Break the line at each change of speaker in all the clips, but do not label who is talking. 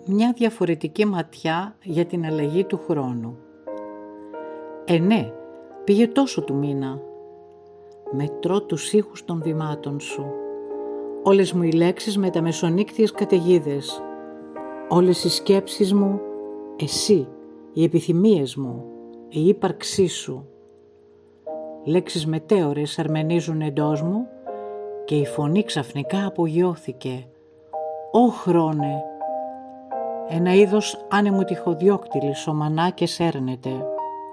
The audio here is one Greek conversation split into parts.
μια διαφορετική ματιά για την αλλαγή του χρόνου. Ναι, πήγε τόσο του μήνα. Μετρώ τους ήχους των βημάτων σου. Όλες μου οι λέξεις με τα μεσονύκτιες καταιγίδες. Όλες οι σκέψεις μου, εσύ, οι επιθυμίες μου, η ύπαρξή σου. Λέξεις μετέωρες αρμενίζουν εντός μου και η φωνή ξαφνικά απογειώθηκε. «Ω χρόνε!» Ένα είδος άνεμου τυχοδιώκτηλης ο μανάκες έρνεται.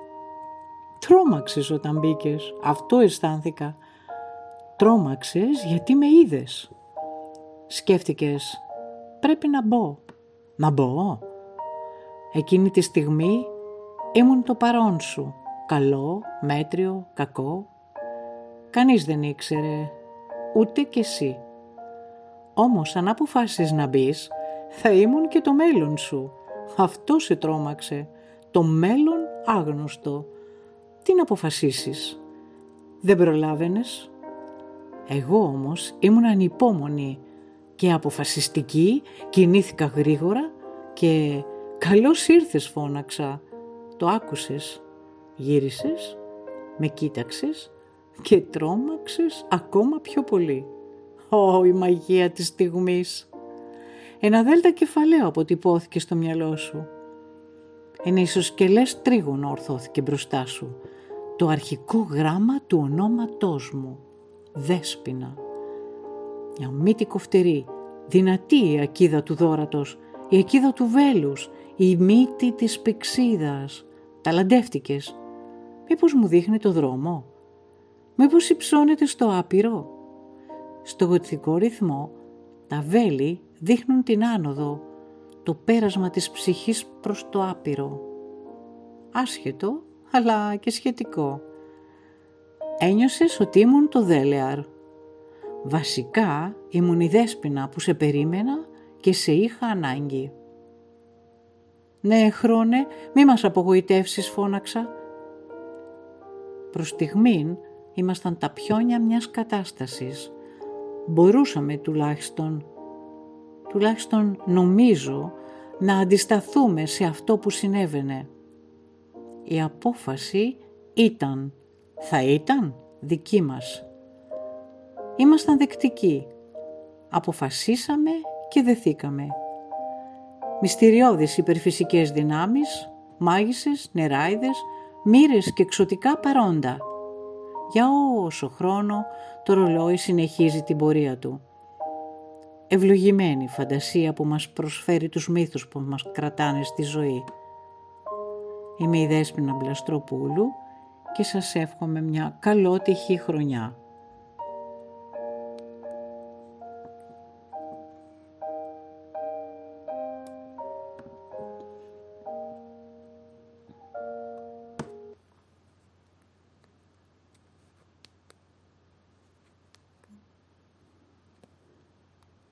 Τρόμαξες όταν μπήκες, αυτό αισθάνθηκα. Τρόμαξες γιατί με είδες. Σκέφτηκες, πρέπει να μπω. Να μπω. Εκείνη τη στιγμή ήμουν το παρόν σου. Καλό, μέτριο, κακό. Κανείς δεν ήξερε, ούτε κι εσύ. Όμως αν αποφάσισες να μπεις, θα ήμουν και το μέλλον σου. Αυτό σε τρόμαξε. Το μέλλον άγνωστο. Τι να αποφασίσεις. Δεν προλάβαινες. Εγώ όμως ήμουν ανυπόμονη και αποφασιστική, κινήθηκα γρήγορα και «Καλώς ήρθες» φώναξα. Το άκουσες, γύρισες, με κοίταξες και τρόμαξες ακόμα πιο πολύ. Η μαγεία της στιγμής. Ένα δέλτα κεφαλαίο αποτυπώθηκε στο μυαλό σου. Ένα ισοσκελές τρίγωνο ορθώθηκε μπροστά σου. Το αρχικό γράμμα του ονόματός μου. Δέσποινα. Μια μύτη κοφτερή, δυνατή η ακίδα του δώρατος, η ακίδα του βέλους, η μύτη της πηξίδας. Ταλαντεύτηκες. Μήπως μου δείχνει το δρόμο. Μήπως υψώνεται στο άπειρο. Στο γοτθικό ρυθμό τα βέλη δείχνουν την άνοδο, το πέρασμα της ψυχής προς το άπειρο. Άσχετο, αλλά και σχετικό. Ένιωσες ότι ήμουν το δέλεαρ. Βασικά ήμουν η Δέσποινα που σε περίμενα και σε είχα ανάγκη. «Ναι, χρόνε, μη μας απογοητεύσεις», φώναξα. Προς στιγμήν ήμασταν τα πιόνια μιας κατάστασης. Μπορούσαμε τουλάχιστον νομίζω, να αντισταθούμε σε αυτό που συνέβαινε. Η απόφαση θα ήταν δική μας. Ήμασταν δεκτικοί. Αποφασίσαμε και δεθήκαμε. Μυστηριώδεις υπερφυσικές δυνάμεις, μάγισσες, νεράιδες, μοίρες και εξωτικά παρόντα. Για όσο χρόνο το ρολόι συνεχίζει την πορεία του. Ευλογημένη φαντασία που μας προσφέρει τους μύθους που μας κρατάνε στη ζωή. Είμαι η Δέσποινα Μπλαστροπούλου και σας εύχομαι μια καλότυχη χρονιά.